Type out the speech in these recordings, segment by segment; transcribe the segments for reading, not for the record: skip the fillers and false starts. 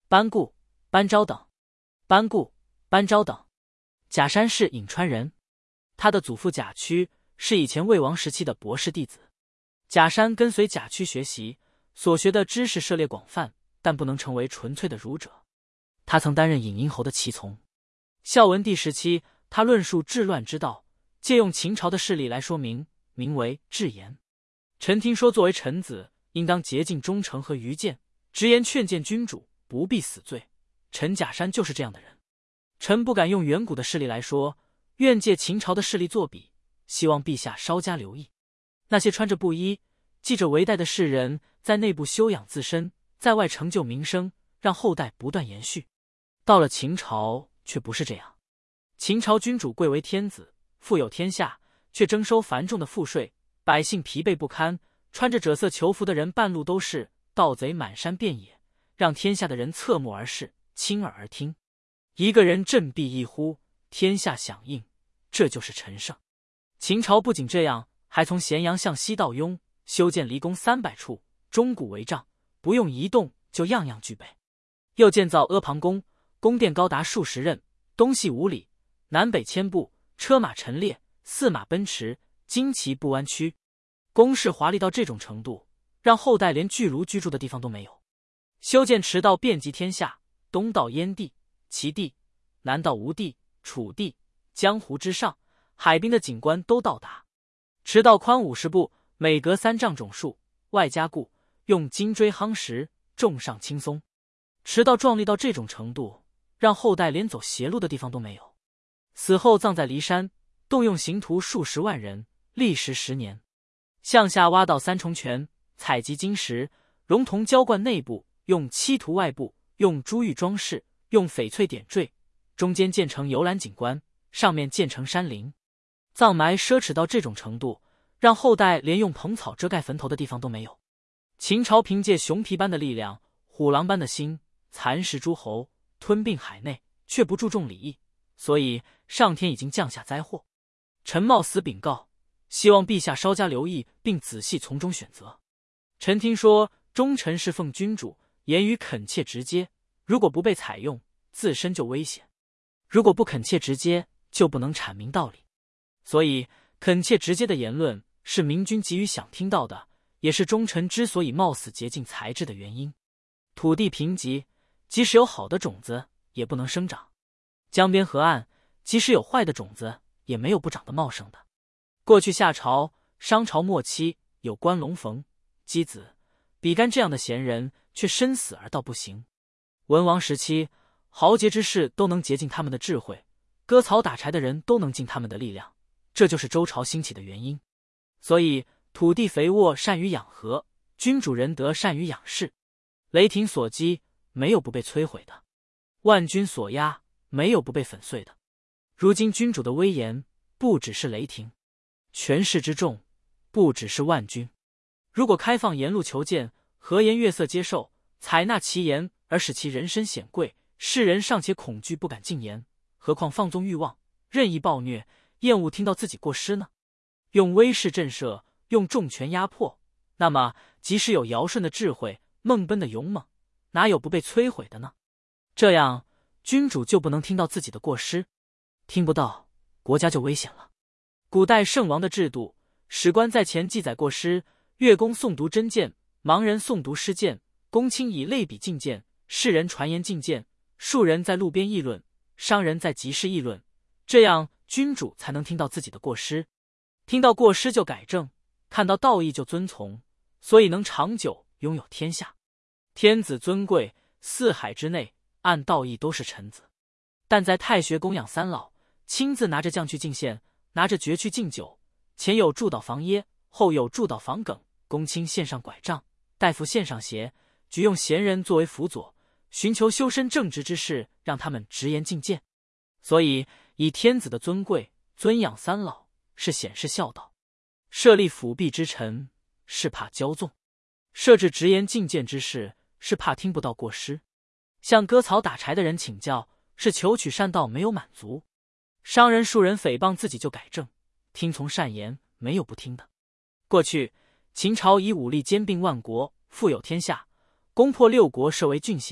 班固、班昭等。班固、班昭等，贾山是颍川人，他的祖父贾诩是以前魏王时期的博士弟子。贾山跟随贾诩学习，所学的知识涉猎广泛，但不能成为纯粹的儒者。他曾担任尹婴侯的骑从。孝文帝时期，他论述治乱之道，借用秦朝的事例来说明，名为治言。臣听说，作为臣子，应当竭尽忠诚和愚见，直言劝谏君主，不必死罪。臣贾山就是这样的人。臣不敢用远古的事例来说，愿借秦朝的事例作比，希望陛下稍加留意。那些穿着布衣、系着围带的士人，在内部修养自身，在外成就名声，让后代不断延续。到了秦朝却不是这样。秦朝君主贵为天子，富有天下，却征收繁重的赋税，百姓疲惫不堪，穿着赭色囚服的人半路都是，盗贼满山遍野，让天下的人侧目而视，亲耳而听。一个人振臂一呼，天下响应，这就是陈胜。秦朝不仅这样，还从咸阳向西到雍，修建离宫300处，钟鼓为帐，不用移动就样样具备。又建造阿房宫，宫殿高达数十仞，东西5里，南北千步，车马陈列，驷马奔驰，旌旗不弯曲。宫室华丽到这种程度，让后代连巨庐居住的地方都没有。修建驰道遍及天下，东到燕地、齐地，南到吴地、楚地，江湖之上，海滨的景观都到达。驰道宽50步，每隔3丈种树，外加固，用金锥夯实，重上轻松。驰道壮丽到这种程度，让后代连走邪路的地方都没有。死后葬在骊山，动用刑徒数十万人，历时10年。向下挖到3重泉，采集金石，熔铜浇灌内部，用漆涂外部，用珠玉装饰，用翡翠点缀，中间建成游览景观，上面建成山林。葬埋奢侈到这种程度，让后代连用蓬草遮盖坟头的地方都没有。秦朝凭借熊皮般的力量，虎狼般的心，蚕食诸侯，吞并海内，却不注重礼义，所以上天已经降下灾祸。臣冒死禀告，希望陛下稍加留意，并仔细从中选择。臣听说忠臣侍奉君主，言语恳切直接，如果不被采用，自身就危险；如果不恳切直接，就不能阐明道理。所以恳切直接的言论是明君急于想听到的，也是忠臣之所以冒死竭尽才智的原因。土地贫瘠，即使有好的种子也不能生长；江边河岸，即使有坏的种子也没有不长得茂盛的。过去夏朝、商朝末期有关龙逢、箕子、比干这样的贤人，却身死而道不行。文王时期，豪杰之士都能竭尽他们的智慧，割草打柴的人都能尽他们的力量，这就是周朝兴起的原因。所以土地肥沃善于养和，君主仁德善于养士。雷霆所击，没有不被摧毁的；万军所压，没有不被粉碎的。如今君主的威严，不只是雷霆；权势之重，不只是万军。如果开放言路求见，和颜悦色接受，采纳其言，而使其人身显贵，世人尚且恐惧不敢进言，何况放纵欲望，任意暴虐，厌恶听到自己过失呢？用威势震慑，用重权压迫，那么即使有尧舜的智慧，孟贲的勇猛，哪有不被摧毁的呢？这样君主就不能听到自己的过失，听不到，国家就危险了。古代圣王的制度，史官在前记载过失，乐工诵读真谏，盲人诵读诗谏，公卿以类比进谏，世人传言进谏，庶人在路边议论，商人在集市议论，这样君主才能听到自己的过失。听到过失就改正，看到道义就遵从，所以能长久拥有天下。天子尊贵，四海之内按道义都是臣子，但在太学供养3老，亲自拿着酱去进献，拿着爵去敬酒，前有祝祷房耶，后有祝祷房梗，公卿献上拐杖，大夫献上鞋，举用贤人作为辅佐，寻求修身正直之事，让他们直言进谏。所以以天子的尊贵尊养3老，是显示孝道；设立辅弼之臣，是怕骄纵；设置直言进谏之事，是怕听不到过失；向割草打柴的人请教，是求取善道没有满足；商人庶人诽谤自己就改正，听从善言没有不听的。过去秦朝以武力兼并万国，富有天下，攻破6国设为郡县，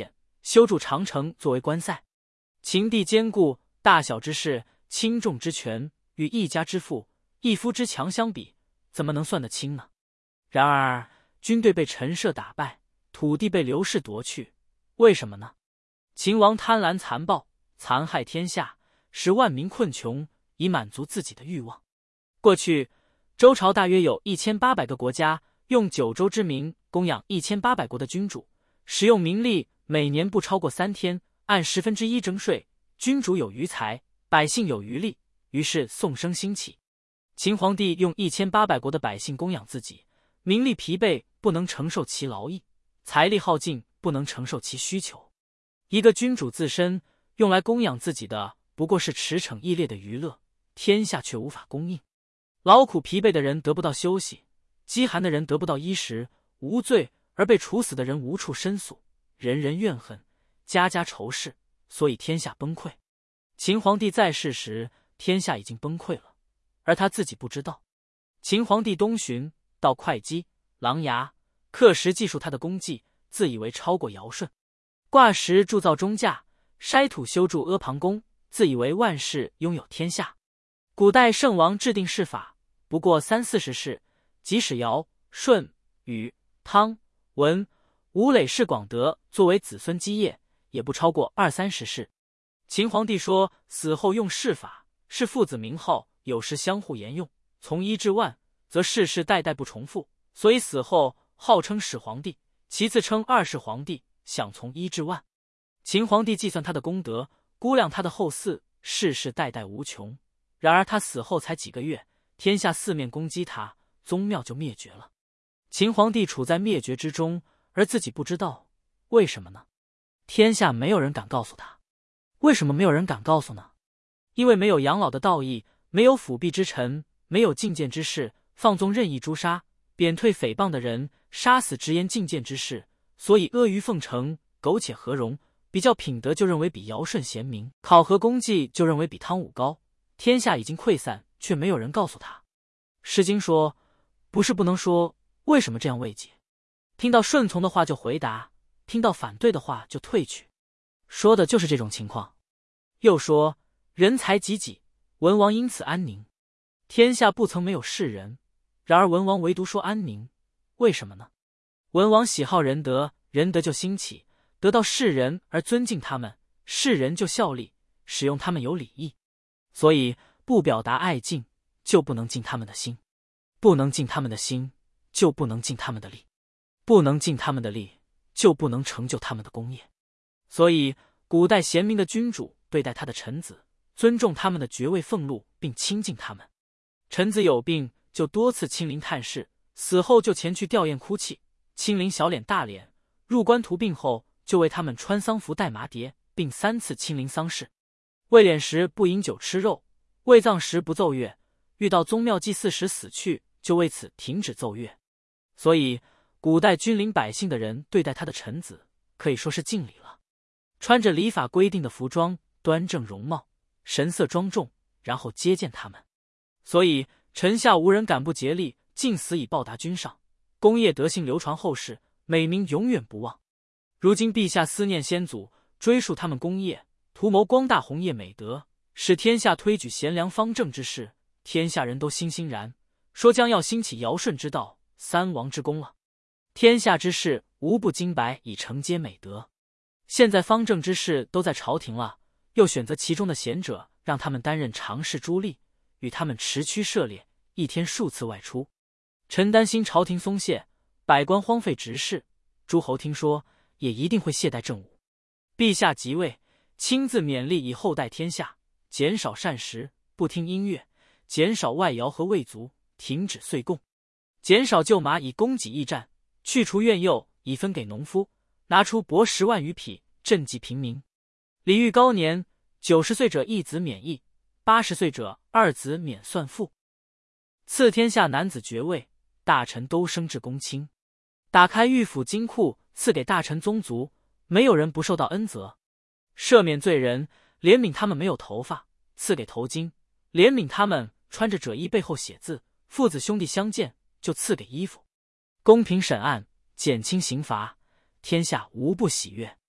修筑长城作为关塞。秦帝兼顾大小之事，轻重之权，与一家之富、一夫之强相比，怎么能算得清呢？然而军队被陈涉打败，土地被刘氏夺去，为什么呢？秦王贪婪残暴，残害天下，使万民困穷，以满足自己的欲望。过去周朝大约有1800个国家，用9州之民供养1800国的君主，使用民力每年不超过3天，按1/10征税，君主有余财，百姓有余力，于是宋生兴起。秦皇帝用1800国的百姓供养自己，民力疲惫，不能承受其劳役，财力耗尽，不能承受其需求。一个君主自身用来供养自己的不过是驰骋逸猎的娱乐，天下却无法供应。劳苦疲惫的人得不到休息，饥寒的人得不到衣食，无罪而被处死的人无处申诉，人人怨恨，家家仇视，所以天下崩溃。秦皇帝在世时，天下已经崩溃了，而他自己不知道。秦皇帝东巡，到会稽、琅琊，刻石记述他的功绩，自以为超过尧舜；挂石铸造钟架，筛土修筑阿房宫，自以为万事拥有天下。古代圣王制定事法，不过30-40事，即使尧、舜、禹、汤、文、吴累世广德作为子孙基业，也不超过20-30事。秦皇帝说死后用事法，是父子名号有时相互沿用，从1至万，则世世代代不重复，所以死后号称始皇帝，其次称二世皇帝，想从1至万。秦皇帝计算他的功德，估量他的后嗣，世世代代无穷。然而他死后才几个月，天下四面攻击他，宗庙就灭绝了。秦皇帝处在灭绝之中，而自己不知道，为什么呢？天下没有人敢告诉他。为什么没有人敢告诉呢？因为没有养老的道义，没有辅弼之臣，没有进谏之士，放纵任意诛杀，贬退诽谤的人，杀死直言进谏之士，所以阿谀奉承，苟且何容，比较品德就认为比尧舜贤明，考核功绩就认为比汤武高。天下已经溃散，却没有人告诉他。诗经说，不是不能说，为什么这样未解？听到顺从的话就回答，听到反对的话就退去，说的就是这种情况。又说，人才济济，文王因此安宁。天下不曾没有士人，然而文王唯独说安宁，为什么呢？文王喜好仁德，仁德就兴起，得到士人而尊敬他们，士人就效力，使用他们有礼义。所以不表达爱敬，就不能尽他们的心；不能尽他们的心，就不能尽他们的力；不能尽他们的力，就不能成就他们的功业。所以古代贤明的君主对待他的臣子，尊重他们的爵位俸禄，并亲近他们。臣子有病，就多次亲临探视，死后就前去吊唁哭泣，亲临小脸大脸。入关图病后，就为他们穿丧服戴麻蝶，并3次亲临丧事。喂殓时不饮酒吃肉，喂葬时不奏乐，遇到宗庙祭祀时死去，就为此停止奏乐。所以古代君临百姓的人对待他的臣子，可以说是敬礼了。穿着礼法规定的服装，端正容貌，神色庄重，然后接见他们。所以臣下无人敢不竭力，尽死以报答君上，功业德行流传后世，美名永远不忘。如今陛下思念先祖，追溯他们功业，图谋光大宏业美德，使天下推举贤良方正之事，天下人都欣欣然，说将要兴起尧舜之道，3王之功了。天下之事无不精白以承接美德。现在方正之事都在朝廷了，又选择其中的贤者，让他们担任常侍诸吏，与他们持驱涉猎，一天数次外出。臣担心朝廷松懈，百官荒废职事，诸侯听说也一定会懈怠政务。陛下即位，亲自勉励以后代天下，减少膳食，不听音乐，减少外徭和魏族，停止岁贡，减少旧马以供给驿站，去除苑囿以分给农夫，拿出帛10万余匹赈济平民。礼遇高年，90岁者1子免役，80岁者2子免算赋。赐天下男子爵位，大臣都升至公卿。打开御府金库，赐给大臣宗族，没有人不受到恩泽。赦免罪人，怜悯他们没有头发，赐给头巾；怜悯他们穿着褶衣背后写字，父子兄弟相见就赐给衣服。公平审案，减轻刑罚，天下无不喜悦。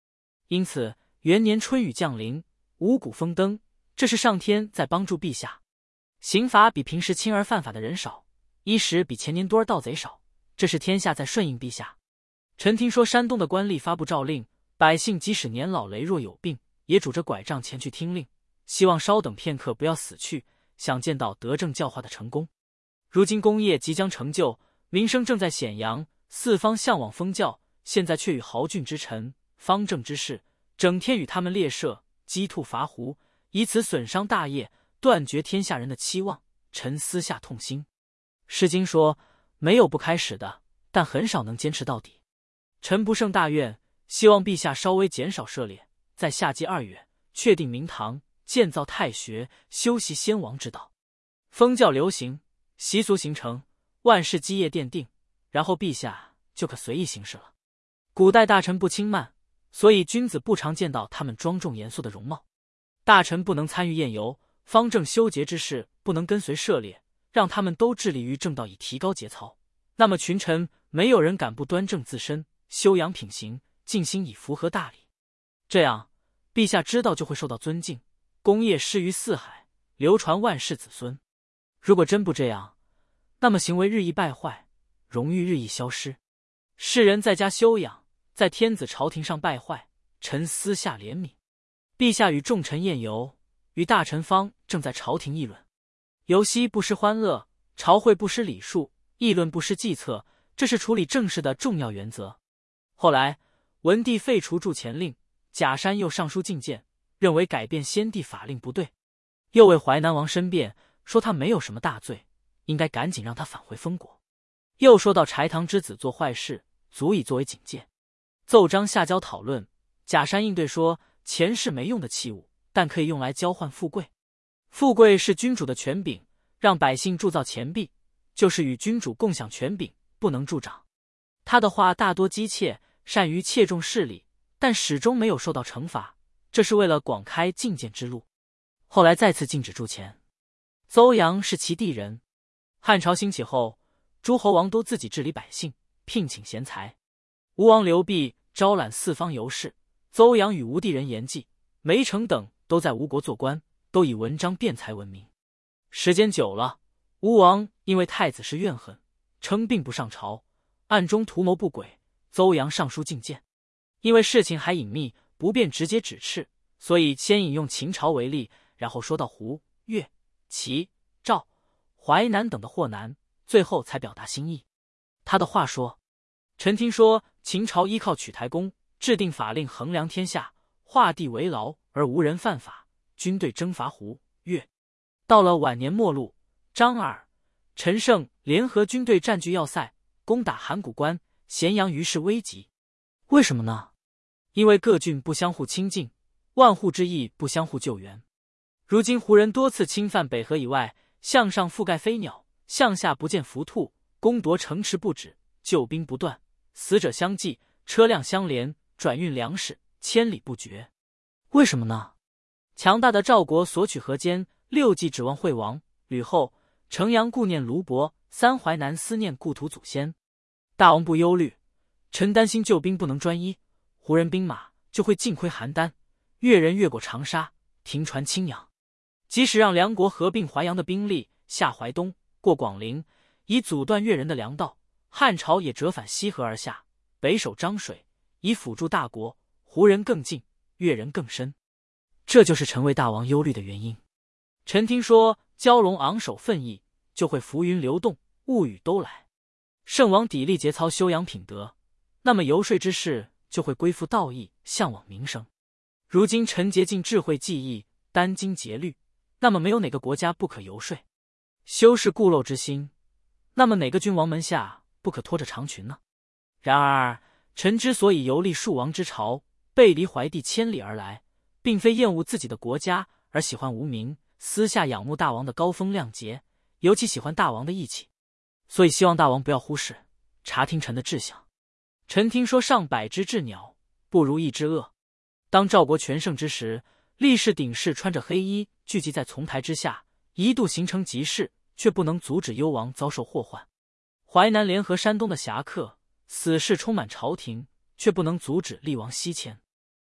因此元年春雨降临，五谷丰登，这是上天在帮助陛下。刑罚比平时轻而犯法的人少，衣食比前年多而盗贼少，这是天下在顺应陛下。臣听说山东的官吏发布诏令，百姓即使年老羸弱有病，也拄着拐杖前去听令，希望稍等片刻，不要死去，想见到德政教化的成功。如今功业即将成就，民生正在显扬，四方向往封教，现在却与豪俊之臣、方正之士，整天与他们猎射、击兔伐狐，以此损伤大业，断绝天下人的期望，臣私下痛心。诗经说，没有不开始的，但很少能坚持到底。臣不胜大愿，希望陛下稍微减少涉猎，在夏季2月确定明堂，建造太学，修习先王之道。封教流行，习俗形成，万事基业奠定，然后陛下就可随意行事了。古代大臣不轻慢，所以君子不常见到他们庄重严肃的容貌。大臣不能参与宴游、方正修节之事，不能跟随涉猎，让他们都致力于正道，以提高节操。那么群臣没有人敢不端正自身，修养品行，尽心以符合大礼。这样，陛下知道就会受到尊敬，功业施于四海，流传万世子孙。如果真不这样，那么行为日益败坏，荣誉日益消失。世人在家修养，在天子朝廷上败坏，臣私下怜悯。陛下与众臣宴游，与大臣方正在朝廷议论，游戏不失欢乐，朝会不失礼数，议论不失计策，这是处理政事的重要原则。后来文帝废除铸钱令，贾山又上书进谏，认为改变先帝法令不对，又为淮南王申辩，说他没有什么大罪，应该赶紧让他返回封国。又说到柴堂之子做坏事，足以作为警戒。奏章下交讨论，贾山应对说，钱是没用的器物，但可以用来交换富贵。富贵是君主的权柄，让百姓铸造钱币，就是与君主共享权柄，不能助长。他的话大多机切，善于切中事理，但始终没有受到惩罚，这是为了广开进谏之路。后来再次禁止铸钱。邹阳是其地人，汉朝兴起后，诸侯王都自己治理百姓，聘请贤才。吴王刘濞招揽四方游士，邹阳与吴地人严季、梅城等都在吴国做官，都以文章辩才闻名。时间久了，吴王因为太子是怨恨，称病不上朝，暗中图谋不轨，邹阳上书进谏。因为事情还隐秘，不便直接指斥，所以先引用秦朝为例，然后说到胡、越、齐、赵、淮南等的祸难，最后才表达心意。他的话说，臣听说秦朝依靠曲台公制定法令，衡量天下，画地为牢而无人犯法，军队征伐胡、越。到了晚年末路，张耳、陈胜联合军队占据要塞，攻打函谷关，咸阳于是危急。为什么呢？因为各郡不相互亲近，万户之役不相互救援。如今胡人多次侵犯北河以外，向上覆盖飞鸟，向下不见伏兔，攻夺城池不止，救兵不断，死者相继，车辆相连，转运粮食千里不绝。为什么呢？强大的赵国索取河间，6季指望惠王，吕后，城阳顾念卢伯，3淮南思念故土祖先。大王不忧虑，臣担心救兵不能专一，胡人兵马就会尽窥邯郸，越人越过长沙，停船青阳。即使让梁国合并淮阳的兵力下淮东，过广陵，以阻断越人的粮道，汉朝也折返西河而下，北守漳水，以辅助大国，胡人更近，越人更深。这就是臣为大王忧虑的原因。臣听说蛟龙昂首奋翼，就会浮云流动，物语都来。圣王砥砺节操，修养品德，那么游说之事就会归附道义，向往名声。如今臣竭尽智慧技艺，殚精竭虑，那么没有哪个国家不可游说。修饰固陋之心，那么哪个君王门下不可拖着长裙呢？然而臣之所以游历数王之朝，背离怀帝千里而来，并非厌恶自己的国家，而喜欢无名，私下仰慕大王的高风亮节，尤其喜欢大王的义气，所以希望大王不要忽视，察听臣的志向。臣听说上百只鸷鸟，不如一只鳄。当赵国全盛之时，力士鼎士穿着黑衣聚集在丛台之下，一度形成集市，却不能阻止幽王遭受祸患。淮南联合山东的侠客，死士充满朝廷，却不能阻止厉王西迁。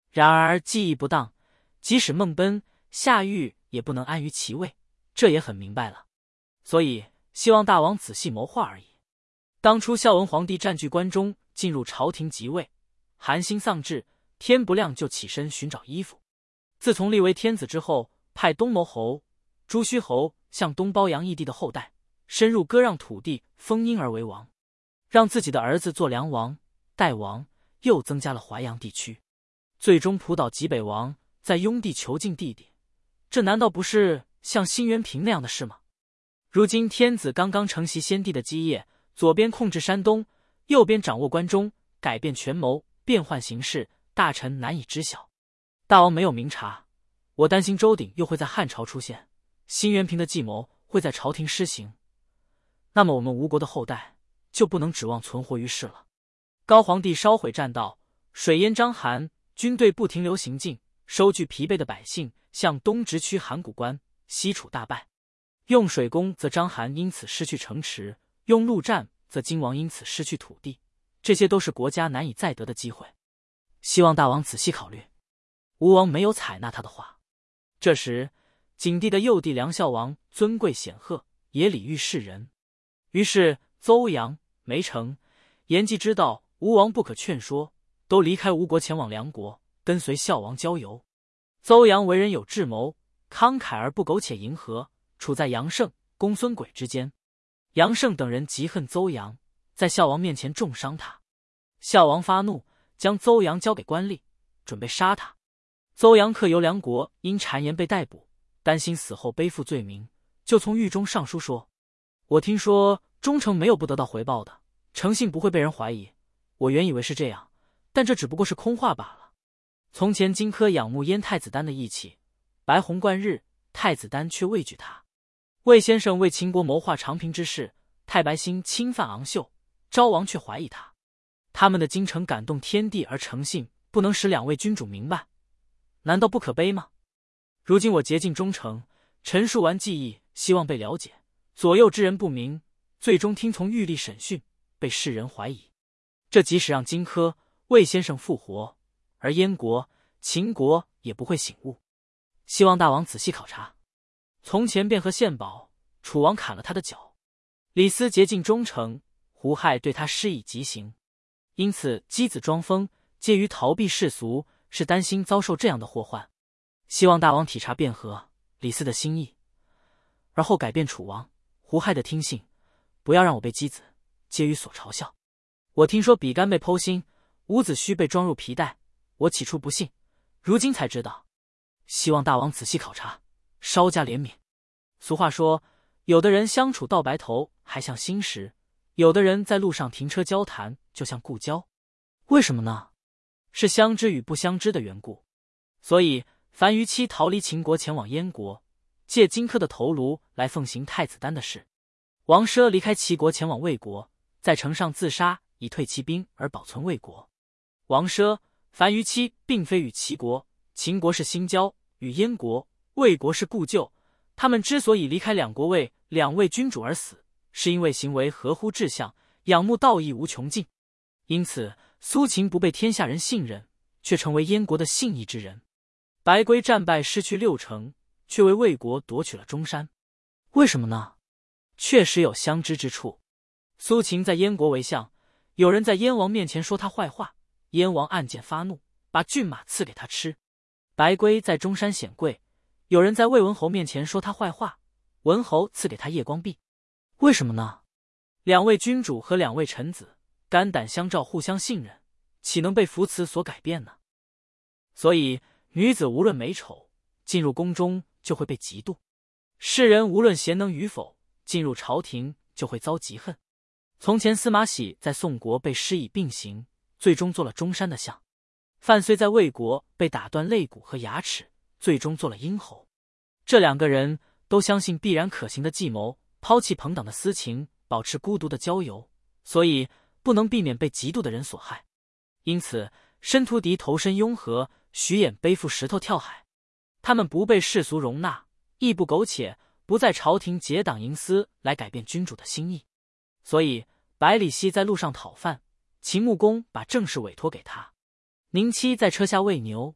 然而记忆不当，即使孟奔下狱，也不能安于其位，这也很明白了。所以希望大王仔细谋划而已。当初孝文皇帝占据关中，进入朝廷即位，韩信丧志，天不亮就起身寻找衣服。自从立为天子之后，派东牟侯、朱虚侯向东包养义帝的后代，深入割让土地，封婴儿为王，让自己的儿子做梁王、代王，又增加了淮阳地区，最终扑倒济北王，在雍地囚禁弟弟。这难道不是像辛元平那样的事吗？如今天子刚刚承袭先帝的基业，左边控制山东，右边掌握关中，改变权谋，变换形势，大臣难以知晓。大王没有明察，我担心周鼎又会在汉朝出现，辛元平的计谋会在朝廷施行，那么我们吴国的后代就不能指望存活于世了。高皇帝烧毁栈道，水淹章邯，军队不停留行进，收据疲惫的百姓向东直趋函谷关，西楚大败。用水攻则章邯因此失去城池，用陆战则荆王因此失去土地，这些都是国家难以再得的机会。希望大王仔细考虑。吴王没有采纳他的话。这时景帝的幼弟梁孝王尊贵显赫，也礼遇世人，于是邹阳、梅城、延纪知道吴王不可劝说，都离开吴国前往梁国，跟随孝王郊游。邹阳为人有智谋，慷慨而不苟且迎合，处在杨胜、公孙轨之间。杨胜等人极恨邹阳，在孝王面前重伤他。孝王发怒，将邹阳交给官吏，准备杀他。邹阳客游梁国，因谗言被逮捕，担心死后背负罪名，就从狱中上书说：我听说忠诚没有不得到回报的，诚信不会被人怀疑，我原以为是这样，但这只不过是空话罢了。从前荆轲仰慕燕太子丹的义气，白虹贯日，太子丹却畏惧他。魏先生为秦国谋划长平之事，太白星侵犯昂秀，昭王却怀疑他。他们的精诚感动天地而诚信，不能使两位君主明白，难道不可悲吗？如今我竭尽忠诚，陈述完计议，希望被了解，左右之人不明，最终听从狱吏审讯，被世人怀疑。这即使让荆轲、魏先生复活，而燕国、秦国也不会醒悟。希望大王仔细考察。从前卞和献宝，楚王砍了他的脚，李斯竭尽忠诚，胡亥对他施以极刑，因此箕子装疯，介于逃避世俗，是担心遭受这样的祸患。希望大王体察卞和、李斯的心意，而后改变楚王、胡亥的听信，不要让我被箕子、介于所嘲笑。我听说比干被剖心，伍子胥被装入皮带，我起初不信，如今才知道。希望大王仔细考察，稍加怜悯。俗话说，有的人相处到白头还像新时，有的人在路上停车交谈就像故交。为什么呢？是相知与不相知的缘故。所以樊於期逃离秦国前往燕国，借荆轲的头颅来奉行太子丹的事。王奢离开齐国前往魏国，在城上自杀，以退骑兵而保存魏国。王奢、樊於期并非与齐国、秦国是新交，与燕国、魏国是故旧。他们之所以离开两国为两位君主而死，是因为行为合乎志向，仰慕道义无穷尽。因此苏秦不被天下人信任，却成为燕国的信义之人。白圭战败失去6城，却为魏国夺取了中山。为什么呢？确实有相知之处。苏秦在燕国为相，有人在燕王面前说他坏话，燕王暗箭发怒，把骏马赐给他吃。白圭在中山显贵，有人在魏文侯面前说他坏话，文侯赐给他夜光璧。为什么呢？两位君主和两位臣子肝胆相照，互相信任，岂能被扶持所改变呢？所以女子无论美丑，进入宫中就会被嫉妒；世人无论贤能与否，进入朝廷就会遭嫉恨。从前司马喜在宋国被施以并刑，最终做了中山的相。范睢在魏国被打断肋骨和牙齿，最终做了殷侯。这两个人都相信必然可行的计谋，抛弃朋党的私情，保持孤独的交游，所以不能避免被嫉妒的人所害。因此申屠狄投身雍和，徐衍背负石头跳海。他们不被世俗容纳，亦不苟且，不在朝廷结党营私来改变君主的心意。所以百里奚在路上讨饭，秦穆公把政事委托给他；宁戚在车下喂牛，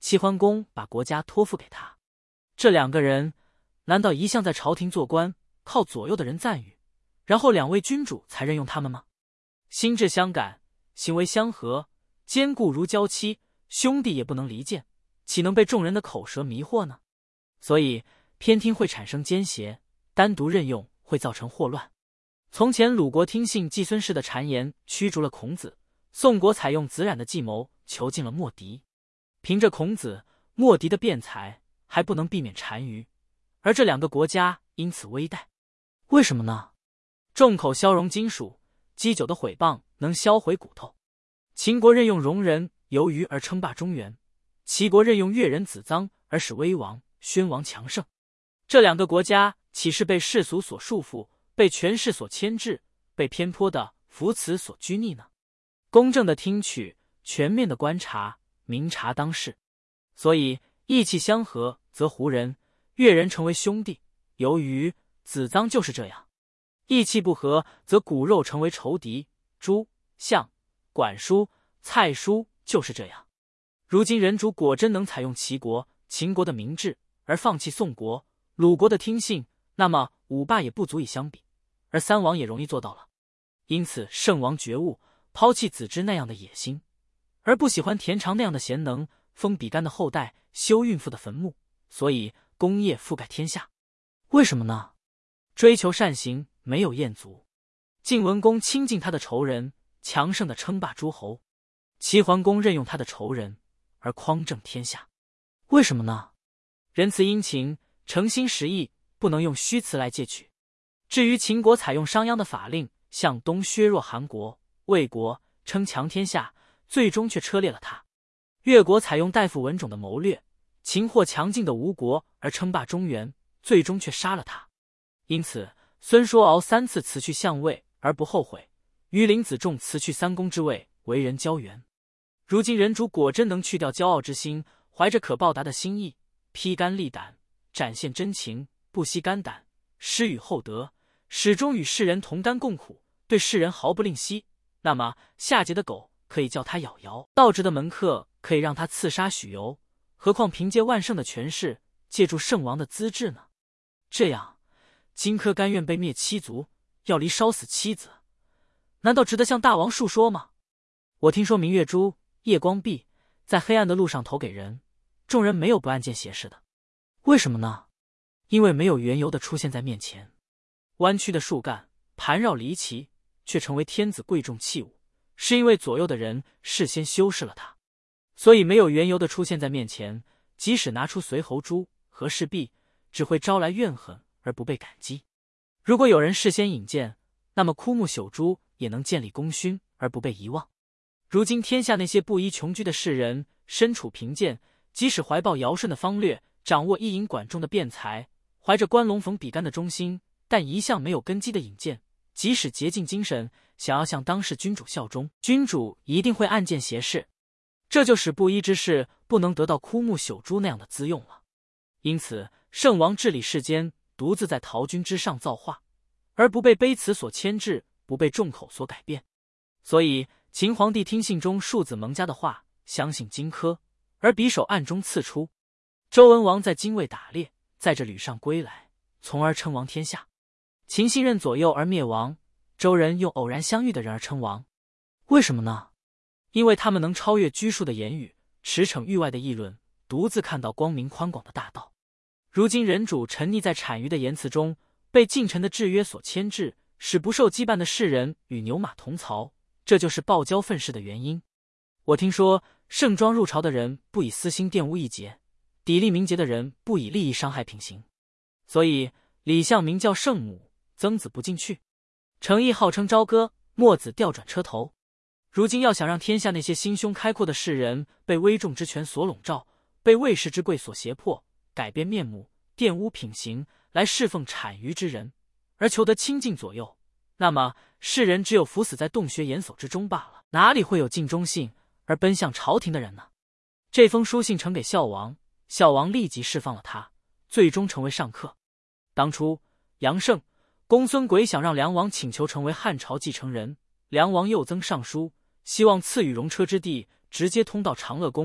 齐桓公把国家托付给他。这两个人难道一向在朝廷做官，靠左右的人赞誉，然后两位君主才任用他们吗？心智相感，行为相合，坚固如娇妻，兄弟也不能离间，岂能被众人的口舌迷惑呢？所以偏听会产生奸邪，单独任用会造成祸乱。从前鲁国听信季孙氏的谗言，驱逐了孔子；宋国采用子冉的计谋，囚禁了莫迪。凭着孔子、莫迪的辩才，还不能避免单于，而这两个国家因此危殆。为什么呢？众口消融金属，积久的毁谤能销毁骨头。秦国任用戎人由于而称霸中原，齐国任用越人子臧而使威王、宣王强盛。这两个国家岂是被世俗所束缚，被权势所牵制，被偏颇的扶持所拘泥呢？公正的听取，全面的观察，明察当事。所以意气相合，则胡人、越人成为兄弟；由于子臧就是这样。意气不合，则骨肉成为仇敌。朱、相、管叔、蔡叔就是这样。如今人主果真能采用齐国、秦国的明智，而放弃宋国、鲁国的听信，那么五霸也不足以相比，而三王也容易做到了。因此圣王觉悟，抛弃子之那样的野心，而不喜欢田常那样的贤能，封比干的后代，修孕妇的坟墓，所以功业覆盖天下。为什么呢？追求善行，没有厌足。晋文公亲近他的仇人，强盛的称霸诸侯；齐桓公任用他的仇人，而匡正天下。为什么呢？仁慈殷勤，诚心实意，不能用虚词来借取。至于秦国采用商鞅的法令，向东削弱韩国、魏国，称强天下，最终却车裂了他；越国采用大夫文种的谋略，擒获强劲的吴国而称霸中原，最终却杀了他。因此孙叔敖3次辞去相位而不后悔，于林子重辞去3公之位，为人交援。如今人主果真能去掉骄傲之心，怀着可报答的心意，披肝沥胆，展现真情，不惜肝胆，施与厚德，始终与世人同甘共苦，对世人毫不吝惜，那么夏桀的狗可以叫他咬咬，道直的门客可以让他刺杀许由，何况凭借万圣的权势，借助圣王的资质呢？这样荆轲甘愿被灭七族，要离烧死妻子，难道值得向大王述说吗？我听说明月珠、夜光璧在黑暗的路上投给人，众人没有不暗箭斜视的。为什么呢？因为没有缘由的出现在面前。弯曲的树干盘绕离奇，却成为天子贵重器物，是因为左右的人事先修饰了它。所以没有缘由的出现在面前，即使拿出随侯珠、和氏璧，只会招来怨恨而不被感激。如果有人事先引荐，那么枯木朽株也能建立功勋而不被遗忘。如今天下那些布衣穷居的士人，身处贫贱，即使怀抱尧舜的方略，掌握一饮管仲的辩才，怀着关龙逢比干的忠心，但一向没有根基的引荐，即使竭尽精神想要向当世君主效忠，君主一定会暗箭斜视，这就使布衣之士不能得到枯木朽株那样的资用了。因此圣王治理世间，独自在陶君之上造化，而不被卑辞所牵制，不被众口所改变。所以秦皇帝听信中庶子蒙家的话，相信荆轲，而匕首暗中刺出。周文王在荆卫打猎，载着吕尚归来，从而称王天下。秦信任左右而灭亡，周人用偶然相遇的人而称王。为什么呢？因为他们能超越拘束的言语，驰骋域外的议论，独自看到光明宽广的大道。如今人主沉溺在谄谀的言辞中，被近臣的制约所牵制，使不受羁绊的世人与牛马同槽，这就是暴骄愤世的原因。我听说盛装入朝的人不以私心玷污义节，砥砺名节的人不以利益伤害品行。所以李相名叫圣母，曾子不进去；程颐号称朝歌，墨子调转车头。如今要想让天下那些心胸开阔的世人被威重之权所笼罩，被卫士之贵所胁迫，改变面目，玷污品行，来侍奉谄谀之人，而求得清净左右，那么世人只有伏死在洞穴严叟之中罢了，哪里会有尽忠信而奔向朝廷的人呢？这封书信呈给孝王，孝王立即释放了他，最终成为上客。当初杨胜、公孙轨想让梁王请求成为汉朝继承人，梁王又增上书，希望赐予戎车之地直接通到长乐宫，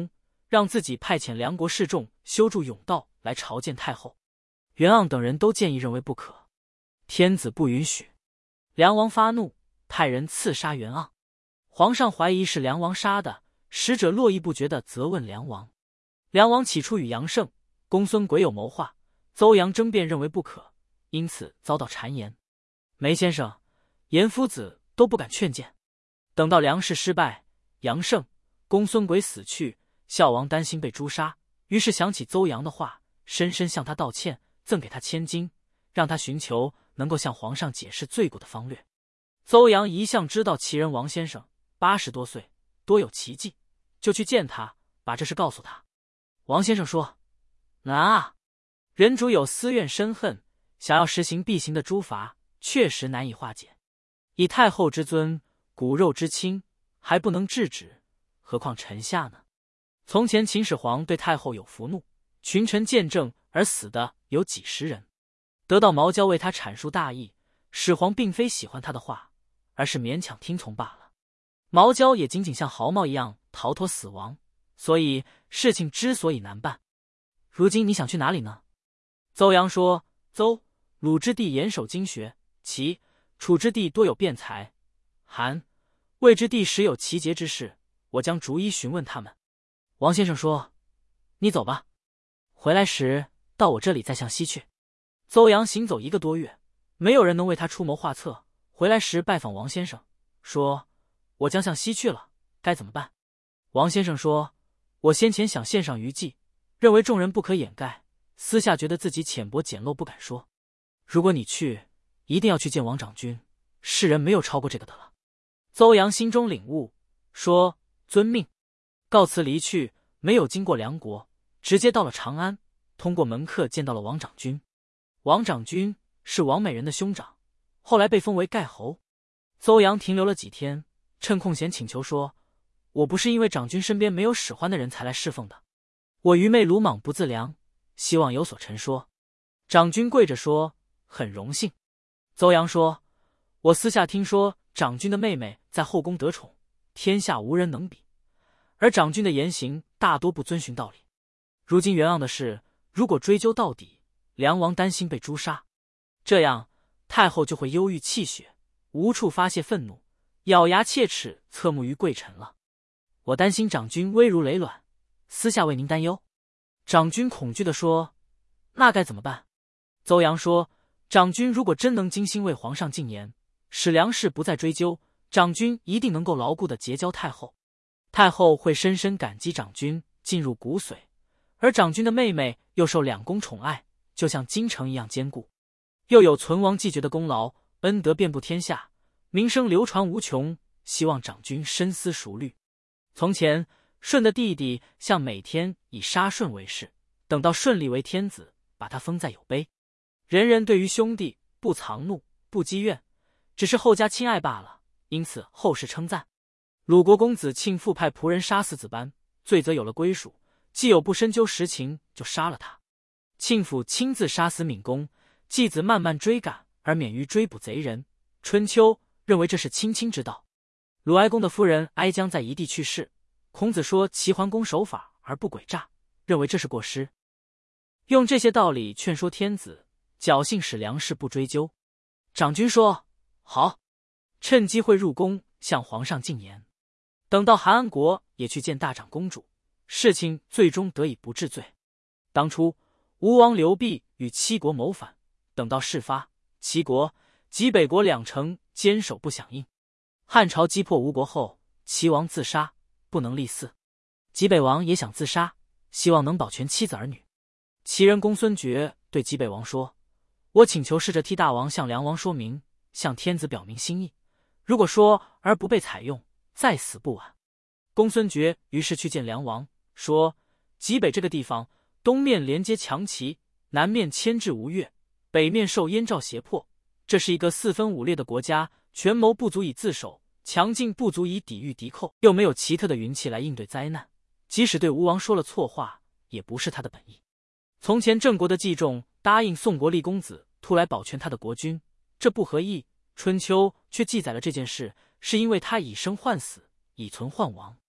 让自己派遣梁国士众修筑甬道来朝见太后。袁盎等人都建议认为不可，天子不允许。梁王发怒，派人刺杀袁盎。皇上怀疑是梁王杀的，使者络绎不绝地责问梁王。梁王起初与杨胜、公孙轨有谋划，邹阳争辩认为不可，因此遭到谗言。梅先生、严夫子都不敢劝谏。等到梁氏失败，杨胜、公孙轨死去，孝王担心被诛杀，于是想起邹阳的话，深深向他道歉，赠给他千金，让他寻求能够向皇上解释罪过的方略。邹阳一向知道其人王先生80多岁，多有奇技，就去见他，把这事告诉他。王先生说：“难啊，人主有私怨深恨，想要实行必行的诛罚，确实难以化解。以太后之尊，骨肉之亲，还不能制止，何况臣下呢？从前秦始皇对太后有伏怒，群臣见证而死的有几十人。得到毛娇为他阐述大义，始皇并非喜欢他的话，而是勉强听从罢了。毛娇也仅仅像毫毛一样逃脱死亡，所以事情之所以难办。如今你想去哪里呢？”邹阳说：“邹、鲁之地严守经学，齐、楚之地多有辩才，韩、魏之地时有奇节之事，我将逐一询问他们。”王先生说：“你走吧，回来时到我这里再向西去。”邹阳行走1个多月，没有人能为他出谋划策。回来时拜访王先生，说：“我将向西去了，该怎么办？”王先生说：“我先前想献上余计，认为众人不可掩盖，私下觉得自己浅薄简陋，不敢说。如果你去，一定要去见王长君，世人没有超过这个的了。”邹阳心中领悟，说：“遵命。”告辞离去，没有经过梁国，直接到了长安，通过门客见到了王长君。王长君是王美人的兄长，后来被封为盖侯。邹阳停留了几天，趁空闲请求说：“我不是因为长君身边没有使唤的人才来侍奉的，我愚昧鲁莽不自量，希望有所陈说。”长君跪着说：“很荣幸。”邹阳说：“我私下听说长君的妹妹在后宫得宠，天下无人能比，而长君的言行大多不遵循道理。如今袁盎的事，如果追究到底，梁王担心被诛杀，这样太后就会忧郁气血，无处发泄愤怒，咬牙切齿，侧目于贵臣了。我担心长君危如累卵，私下为您担忧。”长君恐惧地说：“那该怎么办？”邹阳说：“长君如果真能精心为皇上进言，使梁氏不再追究，长君一定能够牢固地结交太后。太后会深深感激长君，进入骨髓，而长君的妹妹又受两宫宠爱，就像京城一样坚固，又有存亡继绝的功劳，恩德遍布天下，名声流传无穷，希望长君深思熟虑。从前舜的弟弟向每天以杀舜为事，等到舜立为天子，把他封在有碑。人人对于兄弟不藏怒，不积怨，只是后加亲爱罢了，因此后世称赞。鲁国公子庆父派仆人杀死子班，罪责有了归属，既有不深究实情，就杀了他。庆父亲自杀死闵公，继子慢慢追赶，而免于追捕贼人。春秋认为这是亲亲之道。鲁哀公的夫人哀姜在夷地去世，孔子说齐桓公守法而不诡诈，认为这是过失。用这些道理劝说天子，侥幸使梁氏不追究。长君说：“好，趁机会入宫向皇上进言。”等到韩安国也去见大长公主，事情最终得以不治罪。当初吴王刘濞与齐国谋反，等到事发，齐国、济北国两城坚守不响应。汉朝击破吴国后，齐王自杀，不能立嗣。济北王也想自杀，希望能保全妻子儿女。齐人公孙决对济北王说：“我请求试着替大王向梁王说明，向天子表明心意。如果说而不被采用，再死不晚。”公孙决于是去见梁王，说：“济北这个地方，东面连接强齐，南面牵制吴越，北面受燕赵胁迫，这是一个四分五裂的国家，权谋不足以自守，强劲不足以抵御敌寇，又没有奇特的云气来应对灾难。即使对吴王说了错话，也不是他的本意。从前郑国的季仲答应宋国立公子突来保全他的国君，这不合意。春秋却记载了这件事，是因为他以生换死，以存换亡。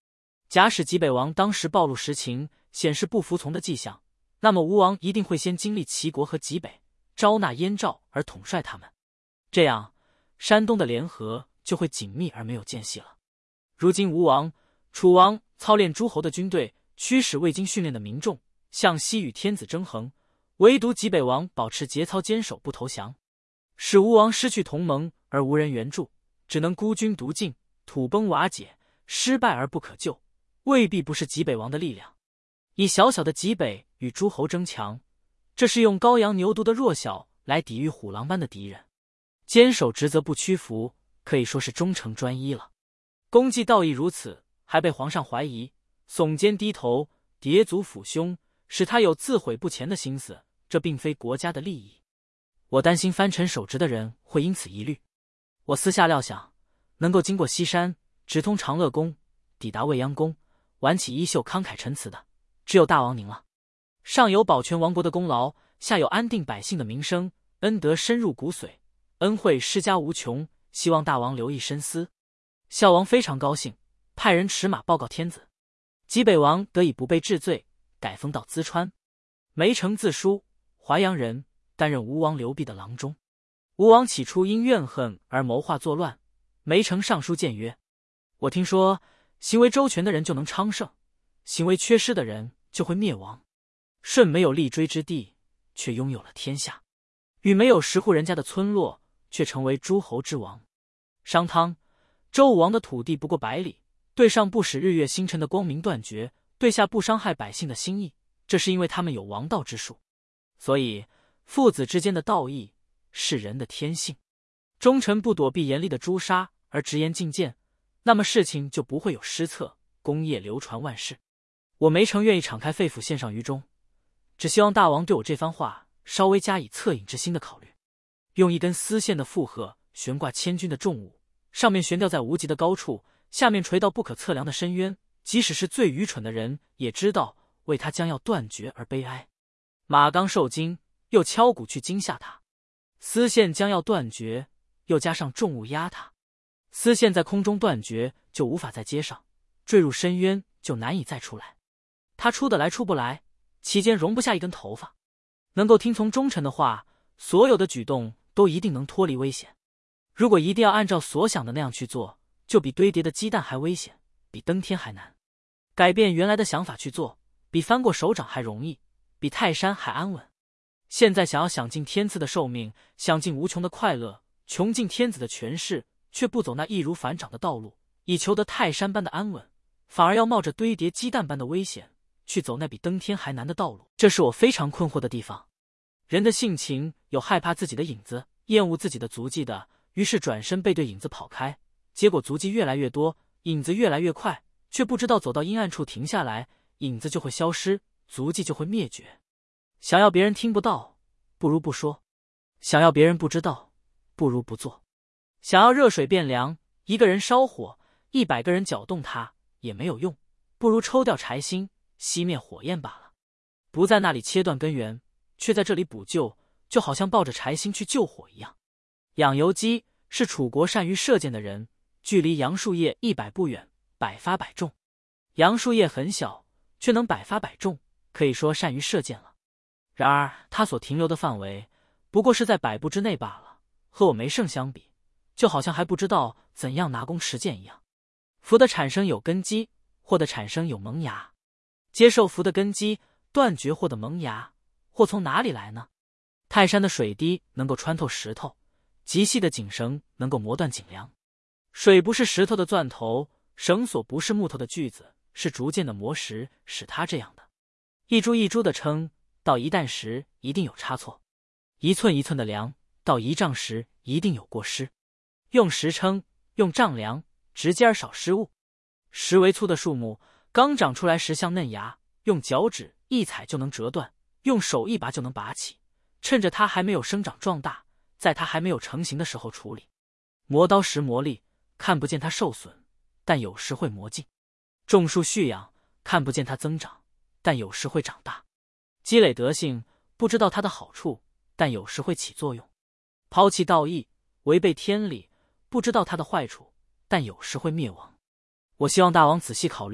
假使极北王当时暴露实情，显示不服从的迹象，那么吴王一定会先经历齐国和极北，招纳燕赵而统帅他们，这样山东的联合就会紧密而没有间隙了。如今吴王、楚王操练诸侯的军队，驱使未经训练的民众向西与天子争衡，唯独极北王保持节操坚守不投降，使吴王失去同盟而无人援助，只能孤军独进，土崩瓦解，失败而不可救，未必不是极北王的力量。以小小的极北与诸侯争强，这是用羔羊牛犊的弱小来抵御虎狼般的敌人，坚守职责不屈服，可以说是忠诚专一了。功绩道义如此，还被皇上怀疑，耸肩低头，叠足抚胸，使他有自毁不前的心思，这并非国家的利益。我担心藩臣守职的人会因此疑虑。我私下料想，能够经过西山，直通长乐宫，抵达未央宫，挽起衣袖慷慨陈词的，只有大王您了。上有保全亡国的功劳，下有安定百姓的名声，恩德深入骨髓，恩惠施加无穷，希望大王留意深思。孝王非常高兴，派人驰马报告天子。极北王得以不被治罪，改封到淄川。梅城自书，淮阳人，担任吴王刘濞的郎中。吴王起初因怨恨而谋划作乱，梅城上书谏曰：我听说行为周全的人就能昌盛，行为缺失的人就会灭亡。舜没有立锥之地，却拥有了天下；禹没有10户人家的村落，却成为诸侯之王。商汤、周武王的土地不过100里，对上不使日月星辰的光明断绝，对下不伤害百姓的心意，这是因为他们有王道之术。所以父子之间的道义是人的天性。忠臣不躲避严厉的诛杀而直言进谏，那么事情就不会有失策，功业流传万世。我梅城愿意敞开肺腑献上于衷，只希望大王对我这番话稍微加以恻隐之心的考虑。用一根丝线的负荷悬挂千钧的重物，上面悬吊在无极的高处，下面垂到不可测量的深渊，即使是最愚蠢的人也知道为他将要断绝而悲哀。马刚受惊，又敲鼓去惊吓他，丝线将要断绝，又加上重物压他，丝线在空中断绝就无法再接上，坠入深渊就难以再出来。他出得来出不来，其间容不下一根头发。能够听从忠臣的话，所有的举动都一定能脱离危险。如果一定要按照所想的那样去做，就比堆叠的鸡蛋还危险，比登天还难。改变原来的想法去做，比翻过手掌还容易，比泰山还安稳。现在想要享尽天赐的寿命，享尽无穷的快乐，穷尽天子的权势，却不走那易如反掌的道路，以求得泰山般的安稳，反而要冒着堆叠鸡蛋般的危险，去走那比登天还难的道路，这是我非常困惑的地方。人的性情有害怕自己的影子，厌恶自己的足迹的，于是转身背对影子跑开，结果足迹越来越多，影子越来越快，却不知道走到阴暗处停下来，影子就会消失，足迹就会灭绝。想要别人听不到，不如不说；想要别人不知道，不如不做。想要热水变凉，一个人烧火，100个人搅动它也没有用，不如抽掉柴薪，熄灭火焰罢了。不在那里切断根源，却在这里补救，就好像抱着柴薪去救火一样。养由基是楚国善于射箭的人，距离杨树叶100步远，百发百中。杨树叶很小，却能百发百中，可以说善于射箭了。然而他所停留的范围不过是在100步之内罢了，和我梅胜相比，就好像还不知道怎样拿弓持箭一样。福的产生有根基，祸的产生有萌芽。接受福的根基，断绝祸的萌芽，祸从哪里来呢？泰山的水滴能够穿透石头，极细的颈绳能够磨断颈梁。水不是石头的钻头，绳索不是木头的锯子，是逐渐的磨石使它这样的。一株一株的称，到1担时一定有差错；一寸一寸的量，到1丈时一定有过失。用石称，用丈量，直尖少失误。石为粗的树木，刚长出来时像嫩芽，用脚趾一踩就能折断，用手一拔就能拔起。趁着它还没有生长壮大，在它还没有成型的时候处理。磨刀石磨砺，看不见它受损，但有时会磨尽；种树蓄养，看不见它增长，但有时会长大；积累德性，不知道它的好处，但有时会起作用；抛弃道义，违背天理，不知道它的坏处，但有时会灭亡。我希望大王仔细考虑，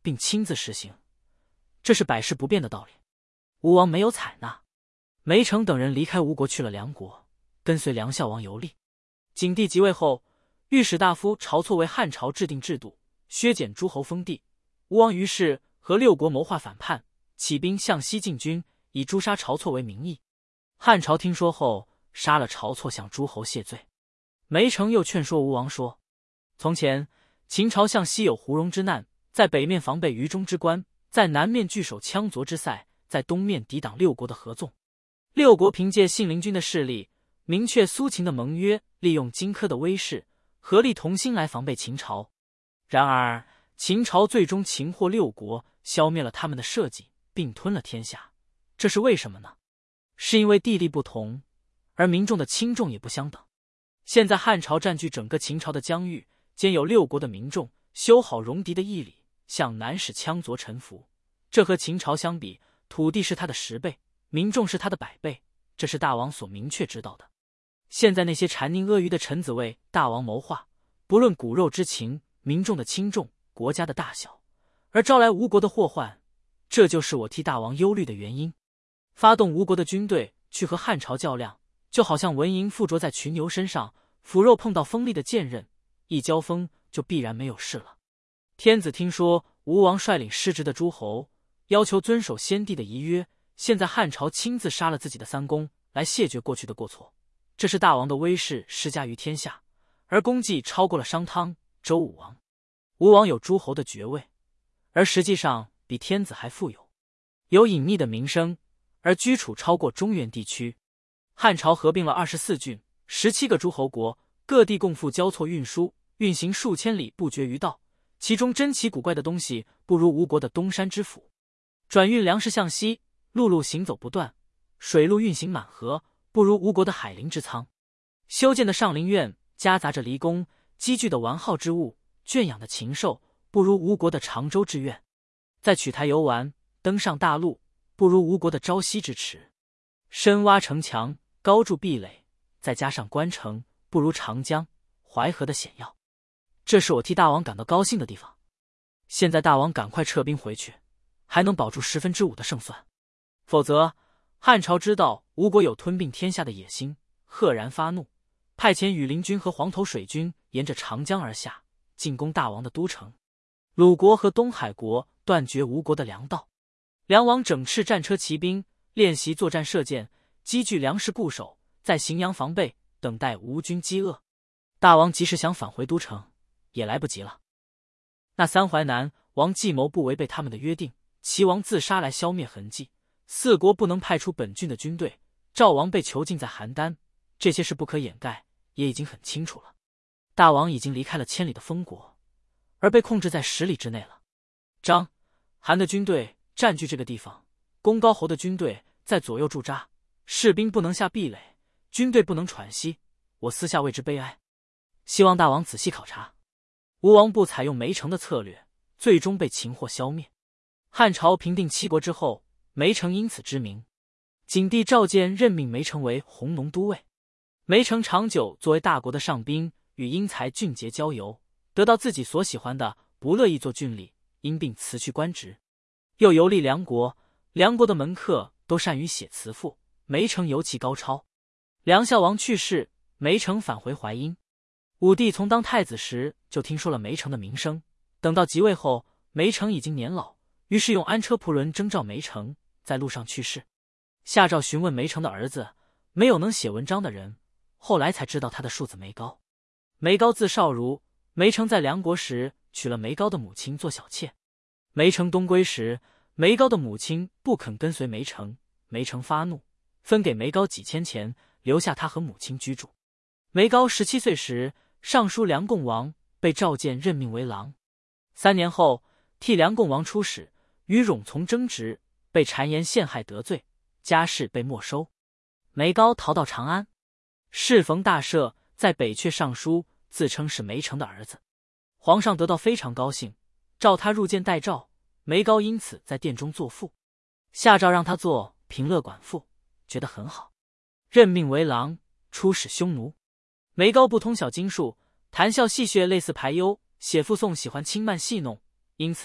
并亲自实行，这是百世不变的道理。吴王没有采纳，梅城等人离开吴国去了梁国，跟随梁孝王游历。景帝即位后，御史大夫晁错为汉朝制定制度，削减诸侯封地。吴王于是和六国谋划反叛，起兵向西进军，以诛杀晁错为名义。汉朝听说后，杀了晁错，向诸侯谢罪。梅城又劝说吴王说：从前秦朝向西有胡戎之难，在北面防备于中之关，在南面据守羌卓之塞，在东面抵挡六国的合纵。六国凭借信陵君的势力，明确苏秦的盟约，利用荆轲的威势，合力同心来防备秦朝。然而秦朝最终擒获六国，消灭了他们的社稷，并吞了天下。这是为什么呢？是因为地利不同，而民众的轻重也不相等。现在汉朝占据整个秦朝的疆域，兼有六国的民众，修好戎狄的义理，向南使羌卓臣服。这和秦朝相比，土地是他的10倍，民众是他的100倍，这是大王所明确知道的。现在那些谗佞阿谀的臣子为大王谋划，不论骨肉之情，民众的轻重，国家的大小，而招来吴国的祸患，这就是我替大王忧虑的原因。发动吴国的军队去和汉朝较量，就好像蚊蝇附着在群牛身上，腐肉碰到锋利的剑刃，一交锋就必然没有事了。天子听说吴王率领失职的诸侯，要求遵守先帝的遗约，现在汉朝亲自杀了自己的三公，来谢绝过去的过错。这是大王的威势施加于天下，而功绩超过了商汤、周武王。吴王有诸侯的爵位，而实际上比天子还富有，有隐匿的名声，而居处超过中原地区。汉朝合并了24郡，17个诸侯国，各地共赴交错运输，运行数千里不绝于道。其中珍奇古怪的东西不如吴国的东山之府。转运粮食向西，陆路行走不断，水路运行满河，不如吴国的海陵之仓。修建的上林苑夹杂着离宫，积聚的完好之物，圈养的禽兽，不如吴国的常州之苑。在曲台游玩，登上大路，不如吴国的朝夕之池。深挖城墙，高筑壁垒，再加上关城，不如长江、淮河的险要。这是我替大王感到高兴的地方。现在大王赶快撤兵回去，还能保住5%的胜算。否则，汉朝知道吴国有吞并天下的野心，赫然发怒，派遣羽林军和黄头水军沿着长江而下，进攻大王的都城。鲁国和东海国断绝吴国的粮道。梁王整饬战车骑兵，练习作战射箭，积聚粮食固守，在荥阳防备，等待吴军饥饿。大王即使想返回都城，也来不及了。那3淮南王计谋不违背他们的约定，齐王自杀来消灭痕迹，4国不能派出本郡的军队，赵王被囚禁在邯郸，这些事不可掩盖，也已经很清楚了。大王已经离开了千里的封国，而被控制在10里之内了。张、韩的军队占据这个地方，公高侯的军队在左右驻扎，士兵不能下壁垒，军队不能喘息，我私下为之悲哀，希望大王仔细考察。吴王不采用梅城的策略，最终被擒获消灭。汉朝平定七国之后，梅城因此知名。景帝召见任命梅城为弘农都尉。梅城长久作为大国的上宾，与英才俊杰交游，得到自己所喜欢的，不乐意做郡吏，因病辞去官职。又游历梁国，梁国的门客都善于写词赋，梅城尤其高超。梁孝王去世，梅城返回淮阴。武帝从当太子时就听说了梅城的名声，等到即位后，梅城已经年老，于是用安车仆轮征召梅城，在路上去世。下诏询问梅城的儿子，没有能写文章的人，后来才知道他的庶子梅高。梅高字少儒，梅城在梁国时娶了梅高的母亲做小妾。梅城东归时，梅高的母亲不肯跟随梅城，梅城发怒，分给梅高几千钱，留下他和母亲居住。梅高17岁时，尚书梁共王被召见任命为郎。3年后，替梁共王出使，与冗从争执，被谗言陷害得罪，家事被没收。梅高逃到长安，适逢大赦，在北阙上书，自称是梅城的儿子。皇上得到非常高兴，召他入见待诏。梅高因此在殿中作赋，下诏让他做平乐馆赋，觉得很好，任命为郎，出使匈奴。梅高不通晓经术，谈笑戏谑，类似排忧，写赋颂喜欢轻慢戏弄，因此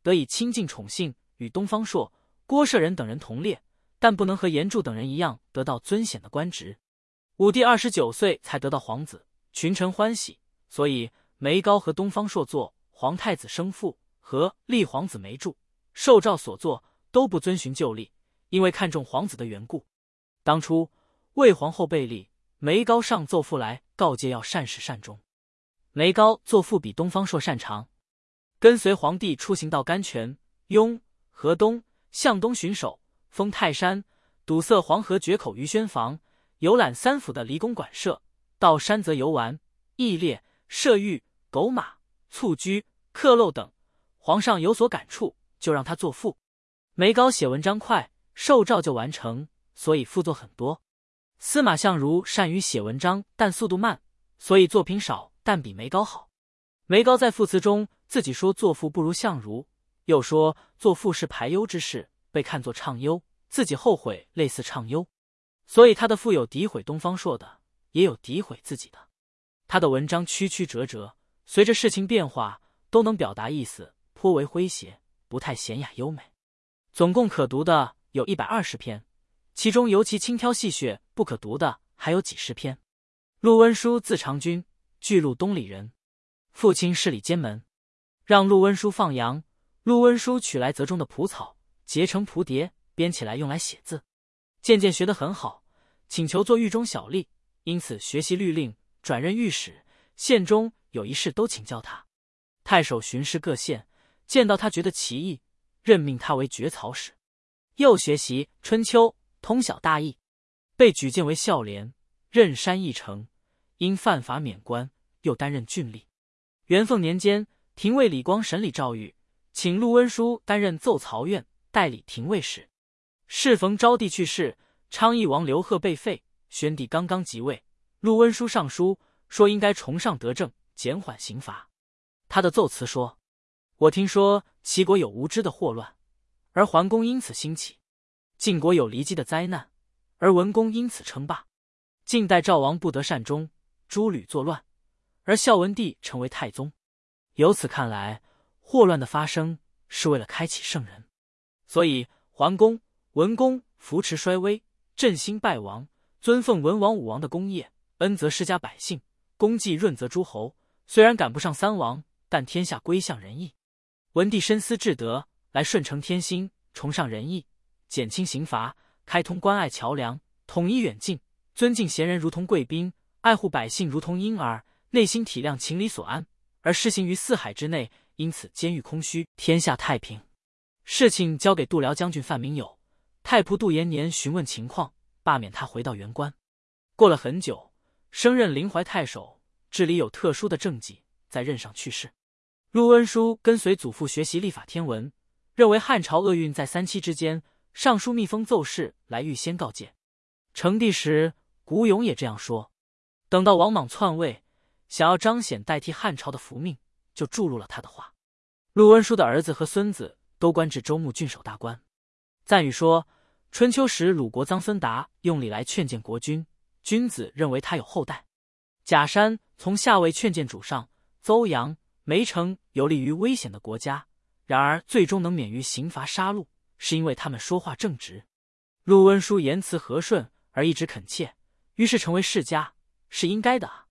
得以亲近宠幸，与东方朔、郭舍人等人同列，但不能和严柱等人一样得到尊显的官职。武帝29岁才得到皇子，群臣欢喜，所以梅高和东方朔作皇太子生父和立皇子梅柱受诏所作都不遵循旧例，因为看重皇子的缘故。当初魏皇后被立，梅高上奏复来告诫要善始善终。梅高作赋比东方朔擅长，跟随皇帝出行到甘泉、雍、河东、向东巡守，封泰山，堵塞黄河决口于宣房，游览三府的离宫馆舍，到山泽游玩、弈猎、射御、狗马、蹴居、刻漏等。皇上有所感触，就让他作赋。梅高写文章快，受诏就完成，所以赋作很多。司马相如善于写文章，但速度慢，所以作品少，但比梅高好。梅高在赋词中自己说作赋不如相如，又说作赋是排忧之事，被看作畅忧，自己后悔类似畅忧，所以他的赋有诋毁东方朔的，也有诋毁自己的。他的文章曲曲折折，随着事情变化都能表达意思，颇为诙谐，不太娴雅优美。总共可读的有120篇，其中尤其轻挑细选，不可读的还有几十篇。陆温书字长君，巨鹿东里人，父亲是里监门，让陆温书放羊。陆温书取来泽中的蒲草，结成蒲蝶，编起来用来写字，渐渐学得很好，请求做狱中小吏，因此学习律令，转任御史。县中有一事都请教他。太守巡视各县，见到他觉得奇异，任命他为绝曹使。又学习春秋，通晓大义，被举荐为孝廉，任山邑丞，因犯法免官，又担任郡吏。元凤年间，廷尉李光审理诏狱，请陆温书担任奏曹院，代理廷尉使。适逢昭帝去世，昌邑王刘贺被废，宣帝刚刚即位，陆温书上书说应该崇尚德政，减缓刑罚。他的奏词说：我听说齐国有无知的祸乱，而桓公因此兴起；晋国有骊姬的灾难，而文公因此称霸；晋代赵王不得善终，诸吕作乱，而孝文帝成为太宗。由此看来，祸乱的发生是为了开启圣人，所以桓公、文公扶持衰微，振兴败亡，尊奉文王、武王的功业，恩泽世家百姓，功绩润泽诸侯。虽然赶不上三王，但天下归向仁义。文帝深思至德，来顺承天心，崇尚仁义，减轻刑罚，开通关隘桥梁，统一远近，尊敬贤人如同贵宾，爱护百姓如同婴儿，内心体谅情理所安，而施行于四海之内，因此监狱空虚，天下太平。事情交给度辽将军范明友，太仆杜延年询问情况，罢免他回到原官。过了很久，升任临淮太守，治理有特殊的政绩，在任上去世。陆温书跟随祖父学习历法天文，认为汉朝厄运在3期之间，上书密封奏事来预先告诫。成帝时，古勇也这样说。等到王莽篡位，想要彰显代替汉朝的福命，就注入了他的话。陆温书的儿子和孙子都官至州牧郡守大官。赞语说，春秋时鲁国臧孙达用礼来劝谏国君，君子认为他有后代。贾山从下位劝谏主上，邹阳、梅城游历于危险的国家，然而最终能免于刑罚杀戮，是因为他们说话正直。陆温书言辞和顺而一直恳切，于是成为世家，是应该的啊。